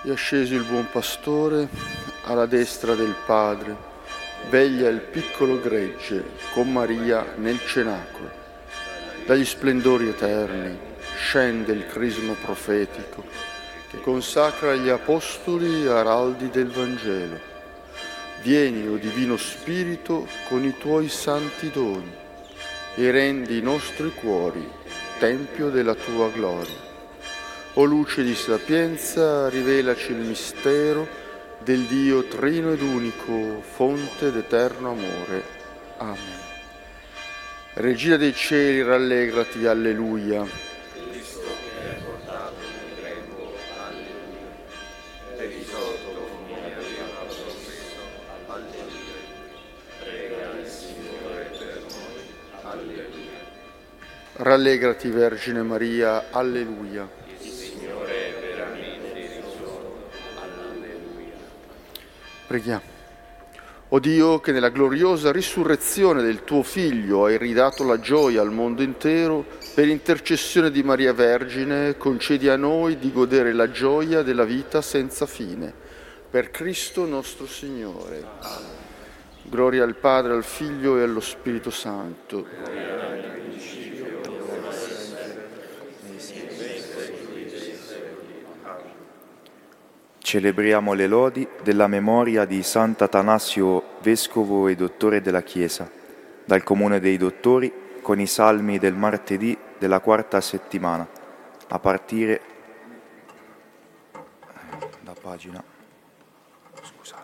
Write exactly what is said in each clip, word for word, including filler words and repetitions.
È asceso il buon pastore alla destra del Padre, veglia il piccolo gregge con Maria nel cenacolo. Dagli splendori eterni scende il crisma profetico che consacra gli apostoli araldi del Vangelo. Vieni, o Divino Spirito, con i tuoi santi doni e rendi i nostri cuori tempio della tua gloria. O luce di sapienza, rivelaci il mistero del Dio trino ed unico, fonte d'eterno amore. Amen. Regina dei cieli, rallegrati, alleluia. Cristo mi hai portato nel grembo, alleluia. Per risolto come aveva promesso, alleluia. Prega il Signore per noi, alleluia. Rallegrati, Vergine Maria, alleluia. Il Signore è veramente risorto, alleluia. Preghiamo. O Dio, che nella gloriosa risurrezione del tuo Figlio hai ridato la gioia al mondo intero, per intercessione di Maria Vergine, concedi a noi di godere la gioia della vita senza fine. Per Cristo nostro Signore. Amen. Gloria al Padre, al Figlio e allo Spirito Santo. Celebriamo le lodi della memoria di Sant'Atanasio, vescovo e dottore della Chiesa, dal Comune dei Dottori, con i salmi del martedì della quarta settimana, a partire da pagina. Scusate.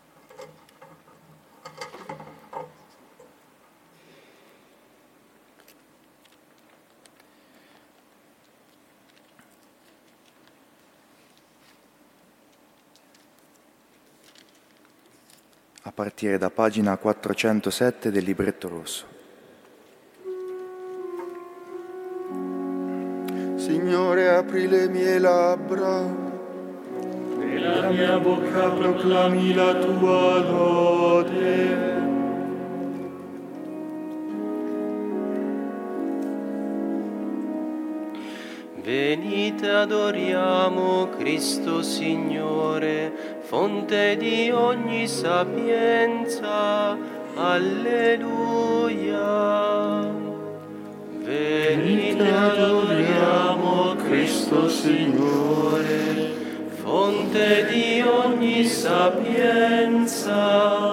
A partire da pagina quattrocentosette del libretto rosso. Signore, apri le mie labbra e la mia bocca proclami la tua lode. Venite, adoriamo Cristo Signore, fonte di ogni sapienza. Alleluia. Venite, adoriamo Cristo Signore, fonte di ogni sapienza.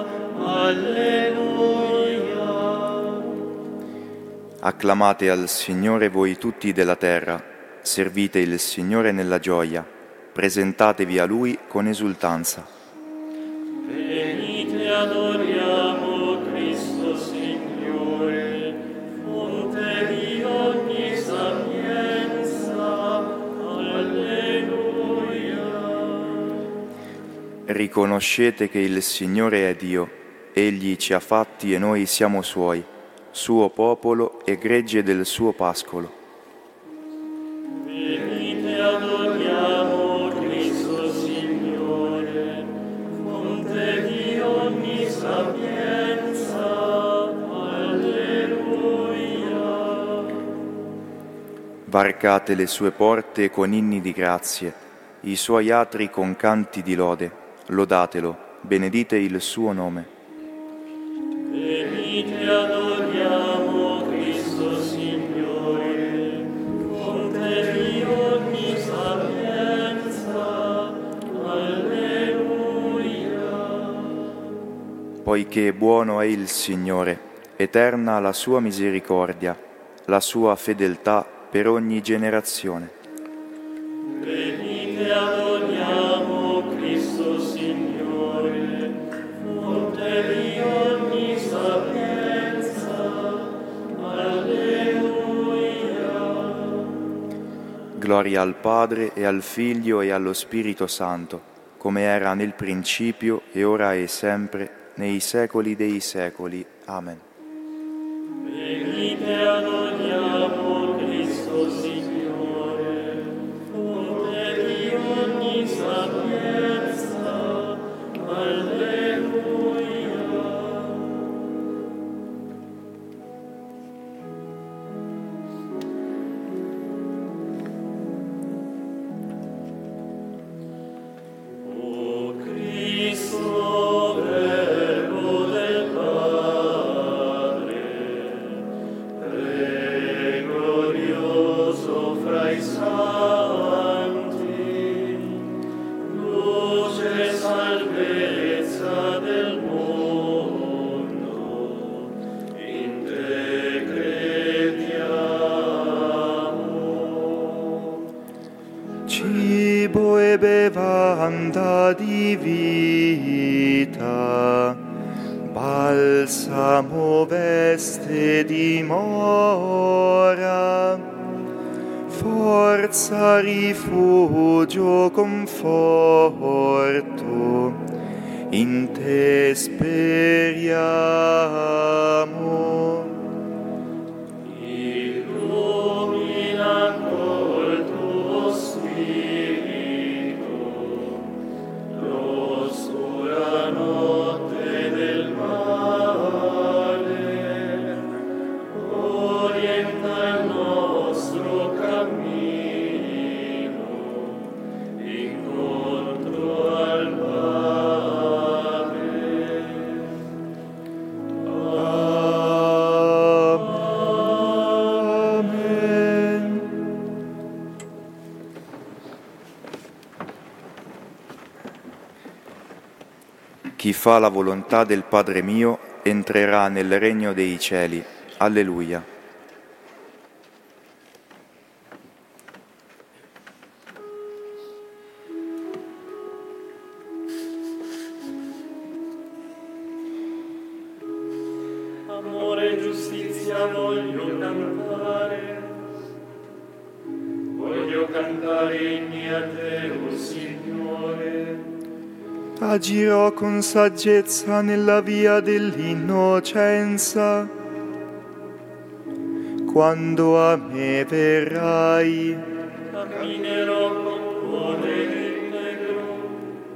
Alleluia. Acclamate al Signore voi tutti della terra, servite il Signore nella gioia, presentatevi a Lui con esultanza. Venite, adoriamo Cristo Signore, fonte di ogni sapienza. Alleluia. Riconoscete che il Signore è Dio, Egli ci ha fatti e noi siamo Suoi, suo popolo e gregge del suo pascolo. Venite, adoriamo Cristo Signore, fonte di ogni sapienza. Alleluia. Varcate le sue porte con inni di grazie, i suoi atri con canti di lode, lodatelo, benedite il suo nome. Venite, adoriamo Cristo Signore, fonte di ogni sapienza. Alleluia. Poiché buono è il Signore, eterna la sua misericordia, la sua fedeltà per ogni generazione. Venite, adoriamo Cristo Signore, fonte di ogni sapienza. Alleluia. Gloria al Padre e al Figlio e allo Spirito Santo, come era nel principio e ora e sempre, nei secoli dei secoli. Amen. Venite, adoriamo Cristo Signore, fonte di ogni sapienza. Alleluia. ai santi, luce e salvezza del mondo, in te crediamo. Cibo e bevanda di vita, balsamo veste dimora, forza, rifugio, conforto, in te speriamo. Illumina col tuo spirito l'oscura notte del male, orienta il nostro cammino incontro al Padre. Amen. Chi fa la volontà del Padre mio entrerà nel regno dei cieli. Alleluia. Amore e giustizia voglio cantare, voglio cantare inni a te, o Signore. Agirò con saggezza nella via dell'innocenza, quando a me verrai. Camminerò con cuore integro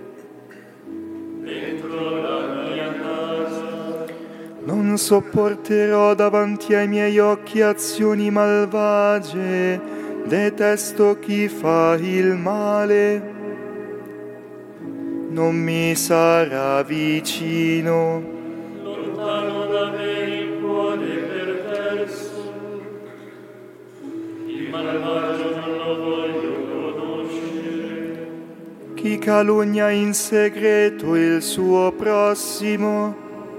dentro la mia casa. Non sopporterò davanti ai miei occhi azioni malvagie, detesto chi fa il male. Non mi sarà vicino. Lontano da me il cuore perverso, il malvagio non lo voglio conoscere. Chi calunnia in segreto il suo prossimo,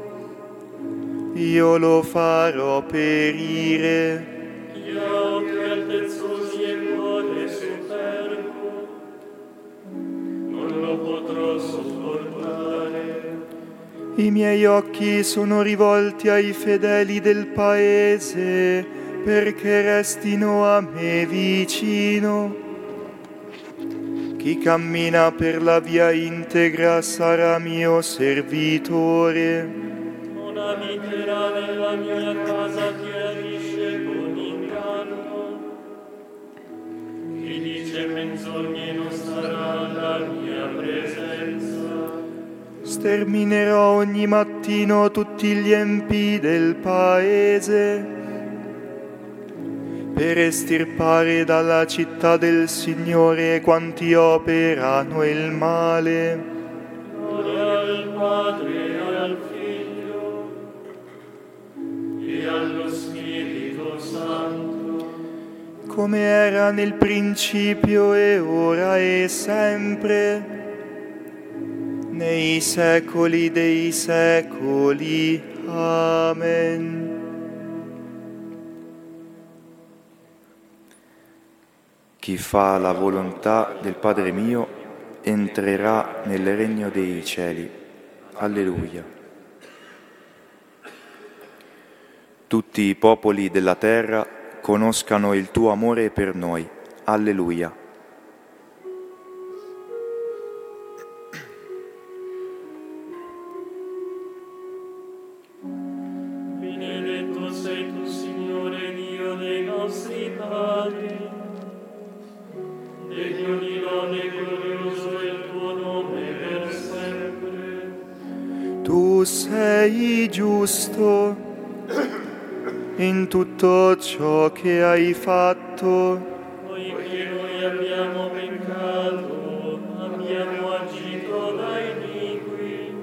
io lo farò perire. Chi ha occhi altezzosi e cuore superbo, non lo potrò sopportare. I miei occhi sono rivolti ai fedeli del paese, perché restino a me vicino. Chi cammina per la via integra sarà mio servitore. Non abiterà nella mia casa chi agisce con inganno. Chi dice menzogne non sarà alla mia presenza. Sterminerò ogni mattino tutti gli empi del paese, per estirpare dalla città del Signore quanti operano il male. Gloria al Padre e al Figlio e allo Spirito Santo, come era nel principio e ora e sempre, nei secoli dei secoli. Amen. Chi fa la volontà del Padre mio entrerà nel regno dei cieli. Alleluia. Tutti i popoli della terra conoscano il tuo amore per noi. Alleluia. benedetto sei tu, Signore Dio dei nostri padri, degno di lode glorioso è il tuo nome per sempre. Tu sei giusto in tutto ciò che hai fatto. Poiché noi abbiamo peccato, abbiamo agito da iniqui,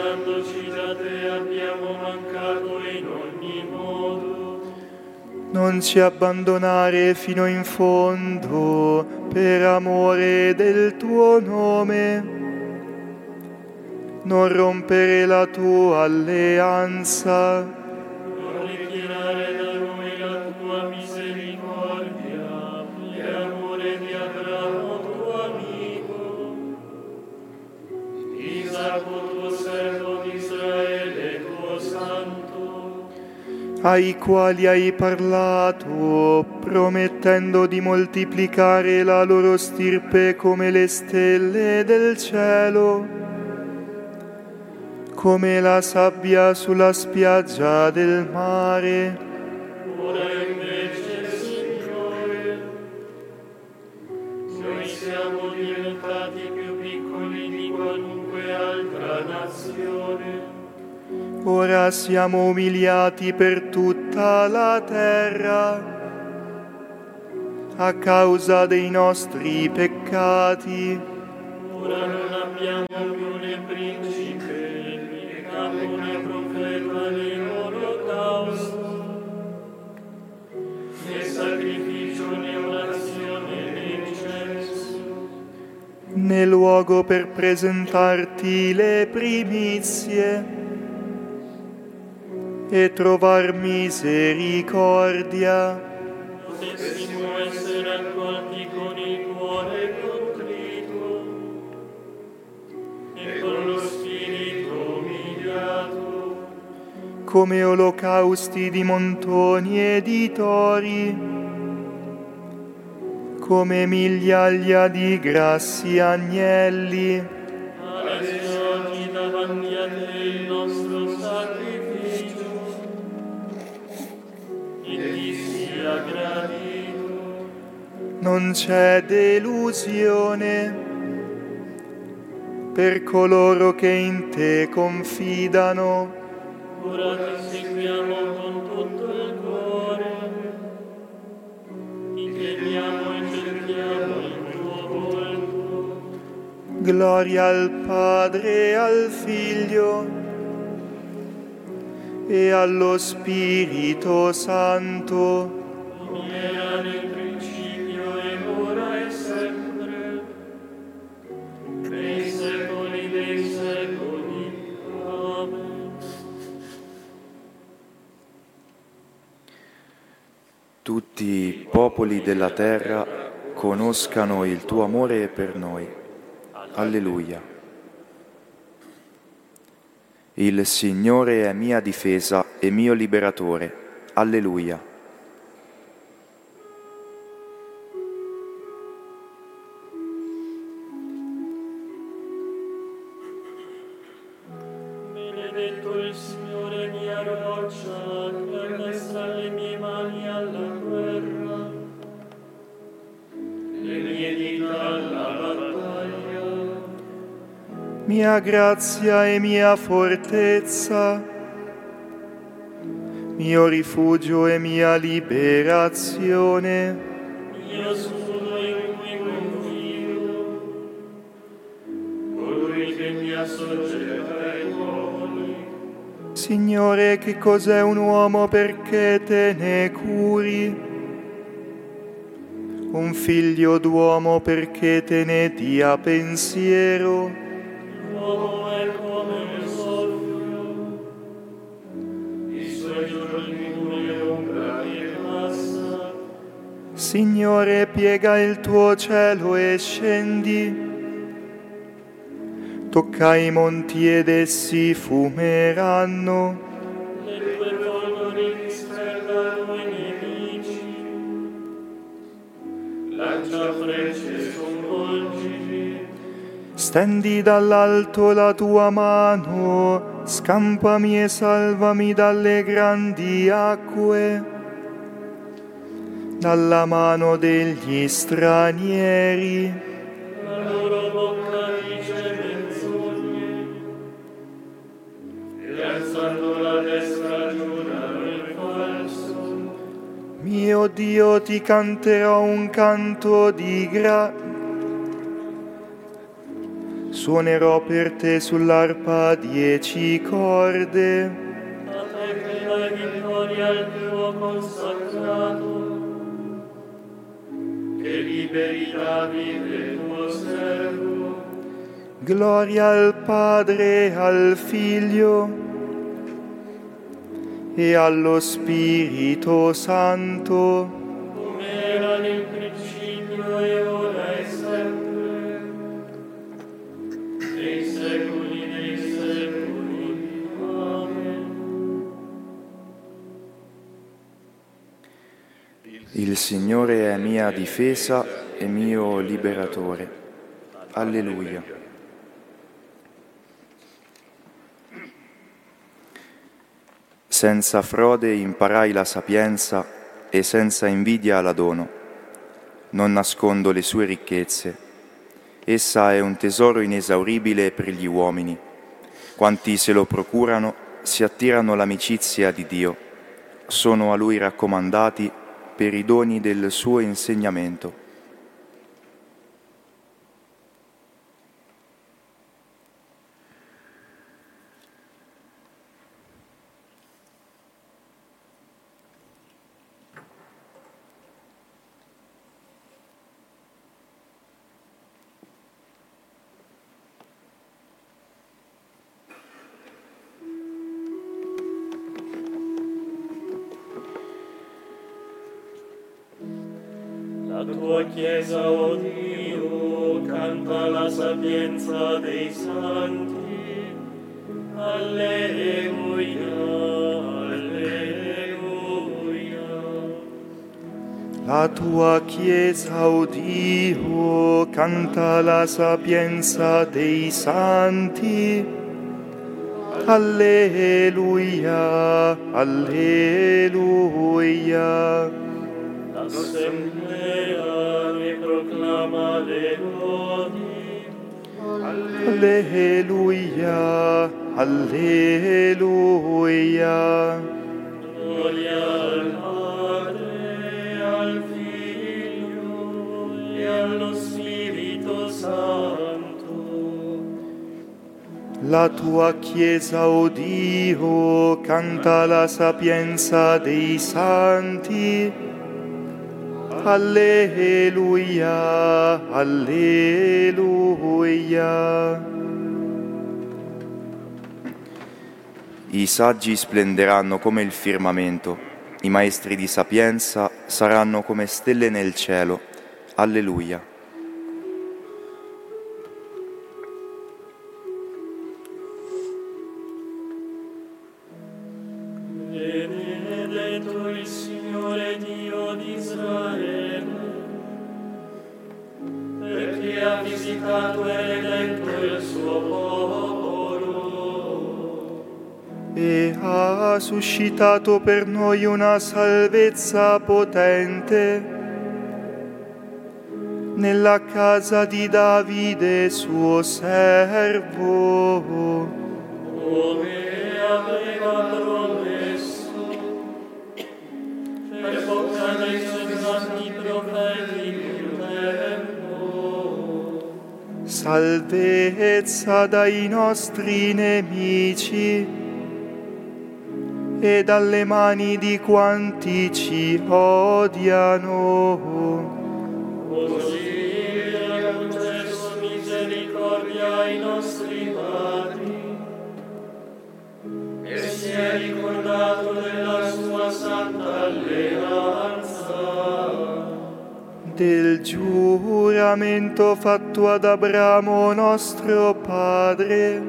allontanandoci da te abbiamo mancato in ogni modo. Non Non ci abbandonare fino in fondo, per amore del tuo nome. Non rompere la tua alleanza. Non ritirare da noi la tua misericordia, per amore di Abramo tuo amico. Isacco tuo servo di Israele tuo santo, ai quali hai parlato, promettendo di moltiplicare la loro stirpe come le stelle del cielo, come la sabbia sulla spiaggia del mare. ora invece, Signore, noi siamo diventati più piccoli di qualunque altra nazione. Ora siamo umiliati per tutta la terra a causa dei nostri peccati. Ora non abbiamo più né principe, né capo, né profeta, né olocausto, né sacrificio, né orazione, né incenso, né luogo per presentarti le primizie e trovar misericordia. potessimo essere accolti con il cuore contrito e con lo spirito umiliato, come olocausti di montoni e di tori, come migliaia di grassi agnelli. adesso oggi davanti a te il nostro sacrificio, in ti sia gradito. Non c'è delusione per coloro che in te confidano. Ora ti seguiamo con tutto il cuore, ti chiediamo e cerchiamo il tuo volto. Gloria al Padre e al Figlio e allo Spirito Santo, Come era nel principio e ora e sempre, nei secoli dei secoli. Amen. tutti i popoli della terra conoscano il tuo amore per noi. Alleluia. Il Signore è mia difesa e mio liberatore. Alleluia. Benedetto il Signore mia roccia, che addestra le mie mani alla guerra, le mie dita alla battaglia. Mia grazia e mia fortezza, mio rifugio e mia liberazione. Mio scudo in cui confido, colui che mi assoggetta ai popoli. Signore, che cos'è un uomo perché te ne curi? Un figlio d'uomo perché te ne dia pensiero? L'uomo è come il soffio, i suoi giorni come ombra che passa. Signore, piega il tuo cielo e scendi. Tocca i monti ed essi fumeranno. Le tue folgori disperdano i nemici, lancia frecce sconvolgili. Stendi dall'alto la tua mano, scampami e salvami dalle grandi acque, dalla mano degli stranieri. La loro bocca dice menzogne, e alzando la destra giurano il falso. Mio Dio, ti canterò un canto di grazia. Suonerò per te sull'arpa dieci corde. A te che dai vittoria al tuo consacrato, liberi Davide tuo servo. Gloria al Padre, e al Figlio e allo Spirito Santo, Come era nel principio e ora e sempre, nei secoli dei secoli. Amen. il Signore è mia difesa e mio liberatore. Alleluia. Senza frode imparai la sapienza e senza invidia la dono. Non nascondo le sue ricchezze. Essa è un tesoro inesauribile per gli uomini. Quanti se lo procurano si attirano l'amicizia di Dio. Sono a Lui raccomandati per i doni del suo insegnamento. La tua Chiesa, o Dio, canta la sapienza dei santi. Alleluia, alleluia. La tua Chiesa, o Dio, canta la sapienza dei santi. Alleluia, alleluia. L'Assemblea ne proclama le lodi. Alleluia, alleluia. Gloria al Padre, al Figlio e allo Spirito Santo. La tua Chiesa, o Dio, canta la sapienza dei santi. Alleluia, alleluia. I saggi splenderanno come il firmamento, i maestri di sapienza saranno come stelle nel cielo. Alleluia. Benedetto il Signore Dio di Israele, perché ha visitato e redento il suo popolo. E ha suscitato per noi una salvezza potente nella casa di Davide, suo servo. Come aveva promesso, per bocca dei suoi santi profeti del tempo. Salvezza dai nostri nemici e dalle mani di quanti ci odiano. Così ha concesso misericordia ai nostri padri e si è ricordato della sua santa alleanza, del giuramento fatto ad Abramo nostro padre,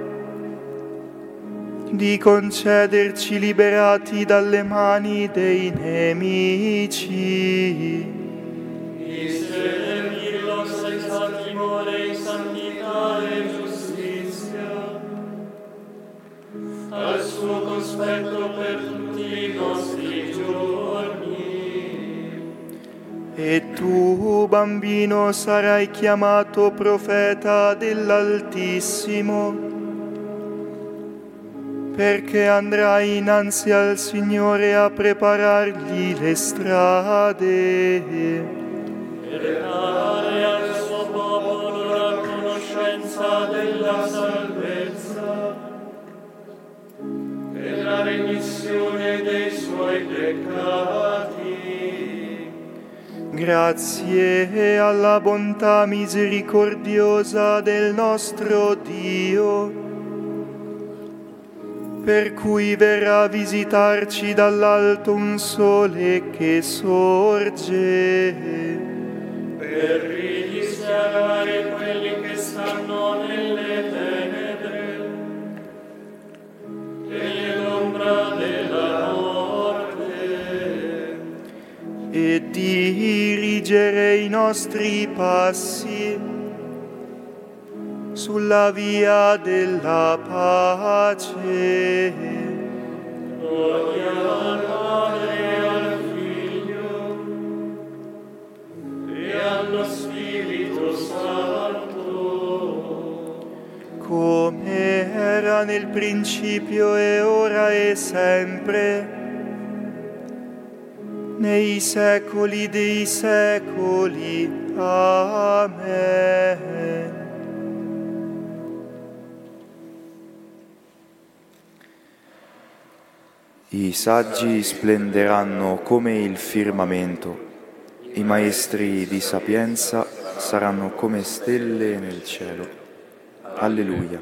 di concederci liberati dalle mani dei nemici, di servirlo senza timore in santità e giustizia, al suo cospetto per tutti i nostri giorni. e tu, bambino, sarai chiamato profeta dell'Altissimo, perché andrai innanzi al Signore a preparargli le strade, Per dare al suo popolo la conoscenza della salvezza, per la remissione dei suoi peccati, Grazie alla bontà misericordiosa del nostro Dio, per cui verrà a visitarci dall'alto un sole che sorge, per rischiarare quelli che stanno nelle tenebre e nell'ombra della morte, e dirigere i nostri passi sulla via della pace. gloria al Padre e al Figlio e allo Spirito Santo, Come era nel principio e ora e sempre, nei secoli dei secoli. Amen. I saggi splenderanno come il firmamento, i maestri di sapienza saranno come stelle nel cielo. Alleluia.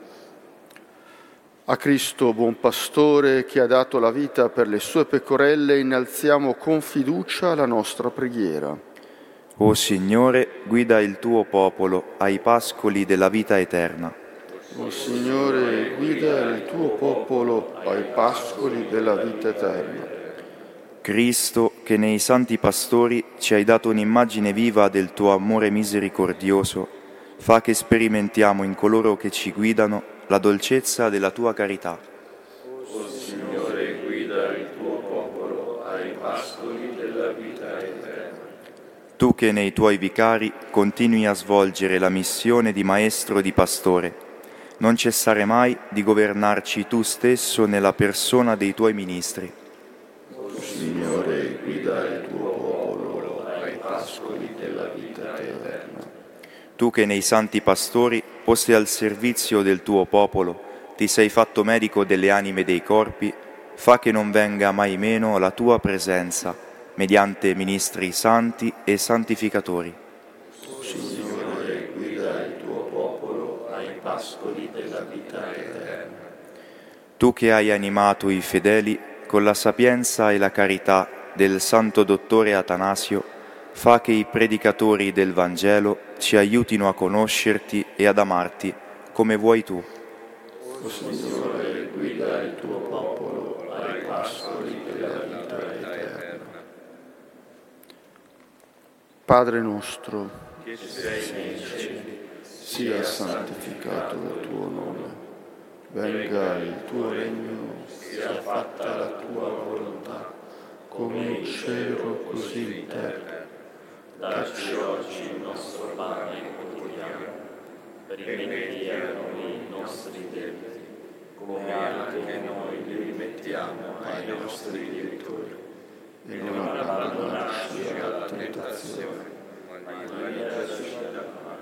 A Cristo, buon pastore, che ha dato la vita per le sue pecorelle, innalziamo con fiducia la nostra preghiera. O Signore, guida il tuo popolo ai pascoli della vita eterna. O Signore, guida il tuo popolo ai pascoli della vita eterna. Cristo, che nei santi pastori ci hai dato un'immagine viva del tuo amore misericordioso, fa che sperimentiamo in coloro che ci guidano la dolcezza della tua carità. O Signore, guida il tuo popolo ai pascoli della vita eterna. Tu che nei tuoi vicari continui a svolgere la missione di maestro e di pastore, non cessare mai di governarci tu stesso nella persona dei tuoi ministri. O Signore, guida il tuo popolo ai pascoli della vita eterna. Tu che nei santi pastori, posti al servizio del tuo popolo, ti sei fatto medico delle anime e dei corpi, fa che non venga mai meno la tua presenza, mediante ministri santi e santificatori. O Signore, guida il tuo popolo ai pascoli della vita eterna. Tu che hai animato i fedeli con la sapienza e la carità del santo dottore Atanasio, fa che i predicatori del Vangelo ci aiutino a conoscerti e ad amarti come vuoi tu. O Signore, guida il tuo popolo ai pascoli della vita eterna. Padre nostro, Che sei nei cieli, sia santificato il tuo nome, venga il tuo regno, sia fatta la tua volontà, come in cielo così in terra. dacci oggi il nostro pane quotidiano, rimetti a noi i nostri debiti, come anche noi li rimettiamo ai nostri debitori, e non abbandonarci alla tentazione, ma liberaci dal male.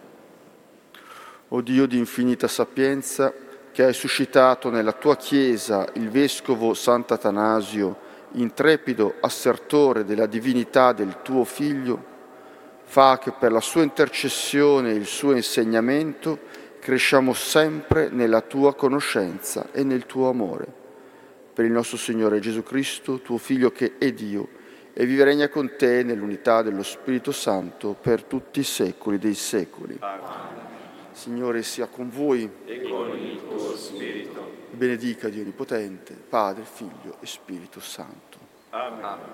O Dio di infinita sapienza, che hai suscitato nella tua Chiesa il Vescovo Sant'Atanasio, intrepido assertore della divinità del tuo Figlio, fa che per la sua intercessione e il suo insegnamento cresciamo sempre nella tua conoscenza e nel tuo amore. Per il nostro Signore Gesù Cristo, tuo Figlio che è Dio, e vive e regna con te nell'unità dello Spirito Santo per tutti i secoli dei secoli. Amen. Signore sia con voi. E con il tuo spirito. Benedica Dio Onnipotente, Padre, Figlio e Spirito Santo. Amen.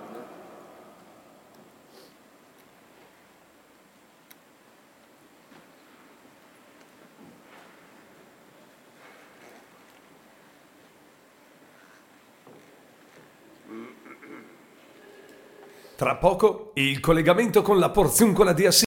Tra poco il collegamento con la Porziuncola di Assisi.